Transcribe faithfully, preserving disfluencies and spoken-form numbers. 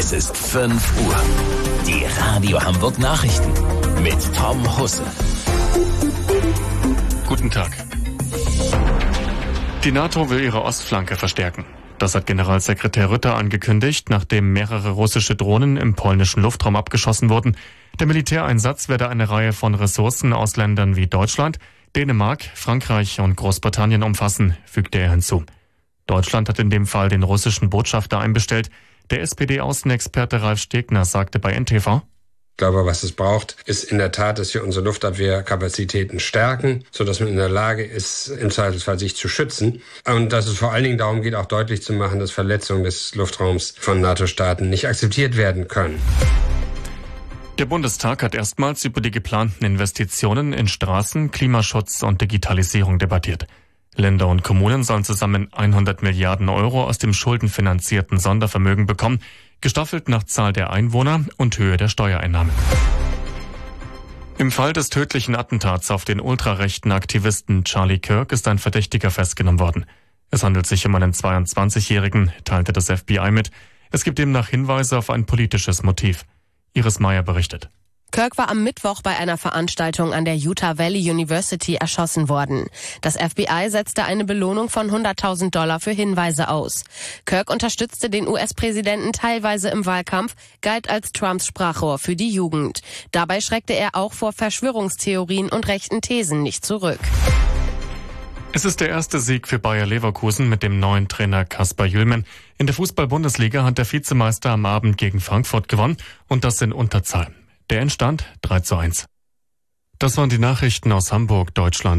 Es ist fünf Uhr. Die Radio Hamburg Nachrichten mit Tom Husse. Guten Tag. Die NATO will ihre Ostflanke verstärken. Das hat Generalsekretär Rutte angekündigt, nachdem mehrere russische Drohnen im polnischen Luftraum abgeschossen wurden. Der Militäreinsatz werde eine Reihe von Ressourcen aus Ländern wie Deutschland, Dänemark, Frankreich und Großbritannien umfassen, fügte er hinzu. Deutschland hat in dem Fall den russischen Botschafter einbestellt. Der S P D-Außenexperte Ralf Stegner sagte bei N T V: Ich glaube, was es braucht, ist in der Tat, dass wir unsere Luftabwehrkapazitäten stärken, sodass man in der Lage ist, im Zweifelsfall sich zu schützen. Und dass es vor allen Dingen darum geht, auch deutlich zu machen, dass Verletzungen des Luftraums von NATO-Staaten nicht akzeptiert werden können. Der Bundestag hat erstmals über die geplanten Investitionen in Straßen, Klimaschutz und Digitalisierung debattiert. Länder und Kommunen sollen zusammen hundert Milliarden Euro aus dem schuldenfinanzierten Sondervermögen bekommen, gestaffelt nach Zahl der Einwohner und Höhe der Steuereinnahmen. Im Fall des tödlichen Attentats auf den ultrarechten Aktivisten Charlie Kirk ist ein Verdächtiger festgenommen worden. Es handelt sich um einen zweiundzwanzigjährigen, teilte das F B I mit. Es gibt demnach Hinweise auf ein politisches Motiv. Iris Meyer berichtet. Kirk war am Mittwoch bei einer Veranstaltung an der Utah Valley University erschossen worden. Das F B I setzte eine Belohnung von hunderttausend Dollar für Hinweise aus. Kirk unterstützte den U S-Präsidenten teilweise im Wahlkampf, galt als Trumps Sprachrohr für die Jugend. Dabei schreckte er auch vor Verschwörungstheorien und rechten Thesen nicht zurück. Es ist der erste Sieg für Bayer Leverkusen mit dem neuen Trainer Kasper Jüllmann. In der Fußball-Bundesliga hat der Vizemeister am Abend gegen Frankfurt gewonnen und das in Unterzahl. Der Endstand drei zu eins. Das waren die Nachrichten aus Hamburg, Deutschland.